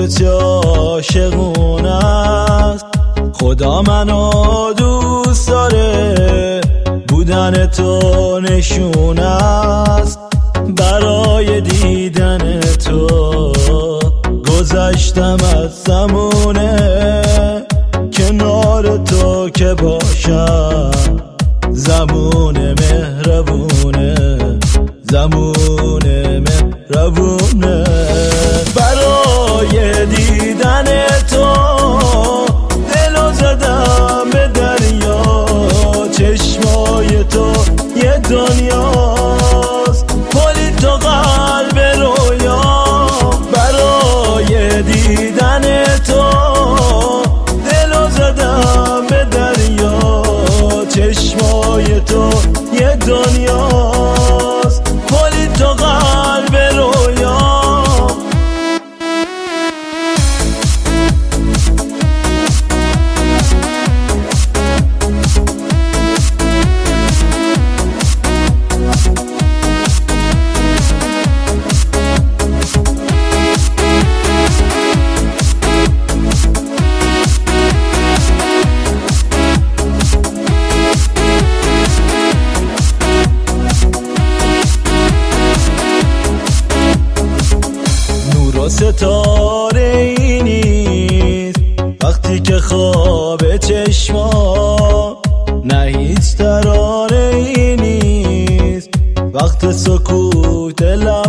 خودت عاشقونه است. خدا منو دوست داره، بودن تو نشونه است. برای دیدن تو گذشتم از زمونه، کنار تو که باشم زمونه مهربونه، زمونه مهربونه. برای دیدن تو دلو زدم به دریا، چشمای تو یه دنیاست، کلی تو قلب رویا. برای دیدن تو دلو زدم به دریا، چشمای تو یه دنیاست، کلی تو قلب رویا. ستاره ای نیست وقتی که خواب چشما، نه هیچ ترانه ای نیست وقت سکوت لب.